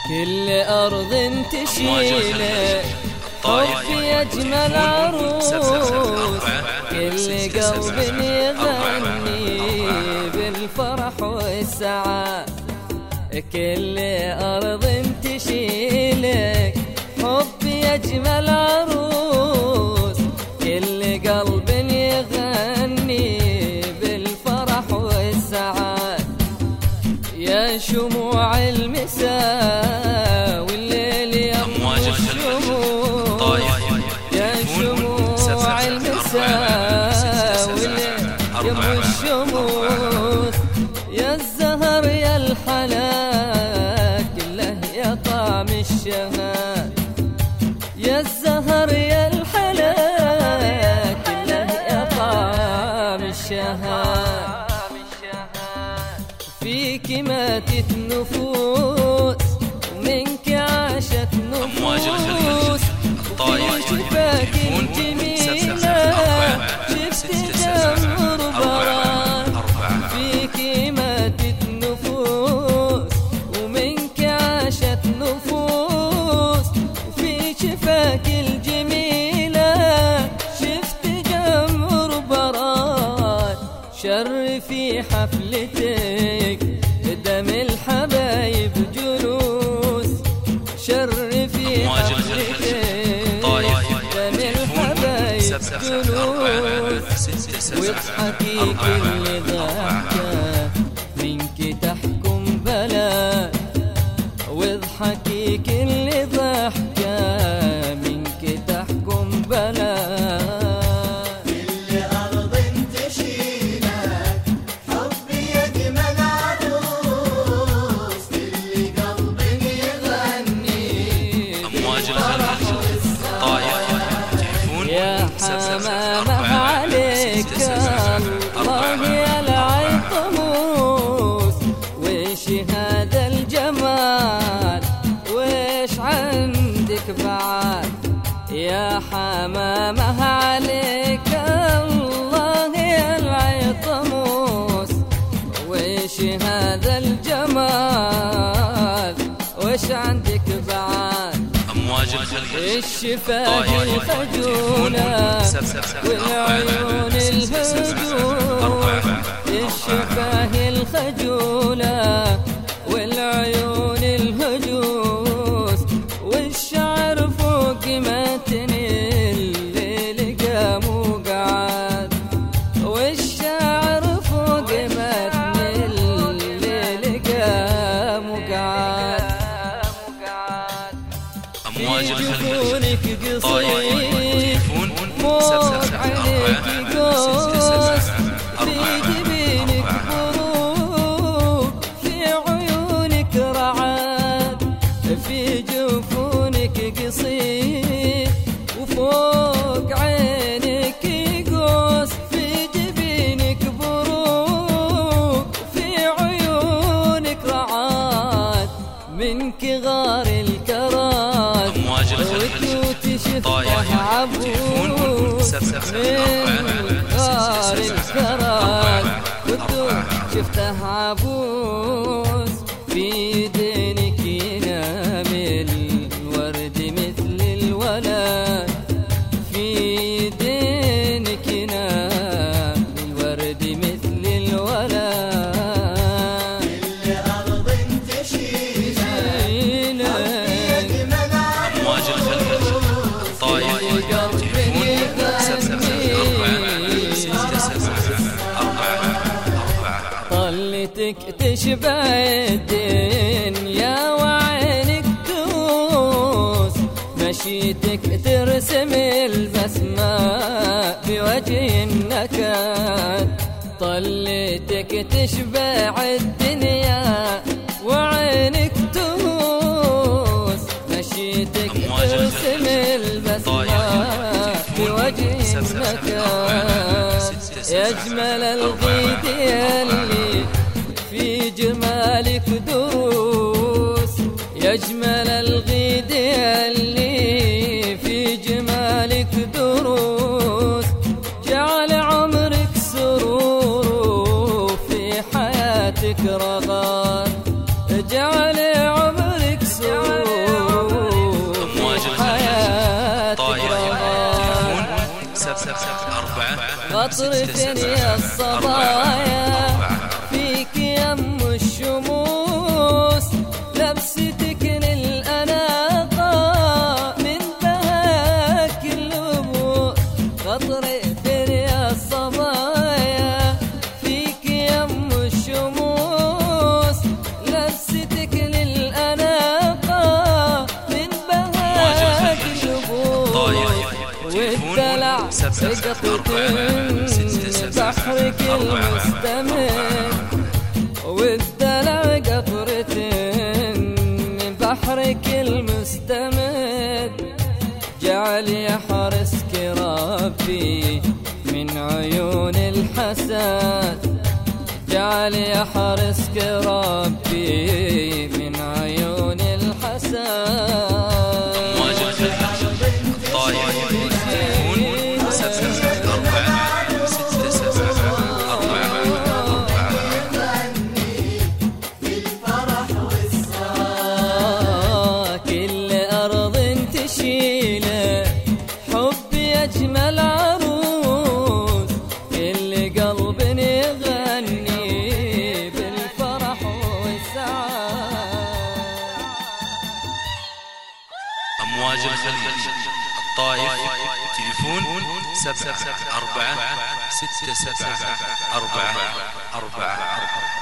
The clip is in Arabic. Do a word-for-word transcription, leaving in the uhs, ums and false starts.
كل أرض تشيله حبي أجمل عروس، كل قلب يغني بالفرح والسعادة. كل أرض تشيلك حبي أجمل عروس، كل قلب يغني بالفرح والسعادة. يا شموع المساء والليل يم الشموس، يا شموع المساء والليل يم الشموس. يا الزهر يا الحلا كله يا طعم الشهاد، يا الزهر يا الحلا كله يا طعم الشهاد. فيك ماتت نفوس ومنك عاشت نفوس، في شفاك الجميلة شفت جمر براد. فيك ماتت نفوس ومنك عاشت نفوس، وفي شفاك الجميلة شفت جمر براد. شرفي حفلتك قدام الحبايب جلوس، شرفي حفلتك قدام الحبايب جلوس. واضحكي كل ضحكة منك تحكم بلد، واضحكي كل ضحكة منك تحكم بلد. يا حمامة عليك الله يا العيطموس، وش هذا الجمال وش عندك بعد. يا حمامة عليك الله يا العيطموس، وش هذا الجمال وش عندك بعد. الشفاه الخجولة والعيون الهجوم، الشفاه الخجولة والعيون الهجوس. والشعر فوق متن الليل قام وقعد، والشعر فوق متن الليل قام وقعد. في جفونك قصير موت عليك قوس، في جبينك بروق في عيونك رعاد. في جفونك قصير وفوق عينك قوس، في جبينك بروق في عيونك رعاد. منك غار الكراد وتوت شفته عبوس، من غار الكراد وتوت شفته عبوس. في دينك ينام الورد مثل الولد، في دينك ينام الورد مثل الولد. طلتك تشبه الدنيا وعينك تغوص، مشيتك ترسم البسمة بوجه النكد. طلتك تشبه الدنيا وعينك تغوص، مشيتك ترسم البسمة بوجه النكد. يا أجمل الغيد يلي في جمالك دروس، يا أجمل الغيد يلي في جمالك دروس. جعل عمرك سرور في حياتك رغد، جعل عمرك سرور غطرة يا الصبايا فيك يم الشموس، لبستك للأناقة من بهاك اللبوس. غطرة يا الصبايا فيك يم الشموس، لبستك للأناقة من بهاك اللبوس. والدلع بقطرة بحرك المستمر، والدلع قطرة من بحرك المستمد. جعل يحرسك ربي من عيون الحسد، جعل يحرسك ربي من عيون الحسد. أجمل عروس اللي قلب يغني بالفرح والسعادة. أمواج الخليج الطائف، تليفون سبعة أربعة ستة سبعة أربعة أربعة أربعة.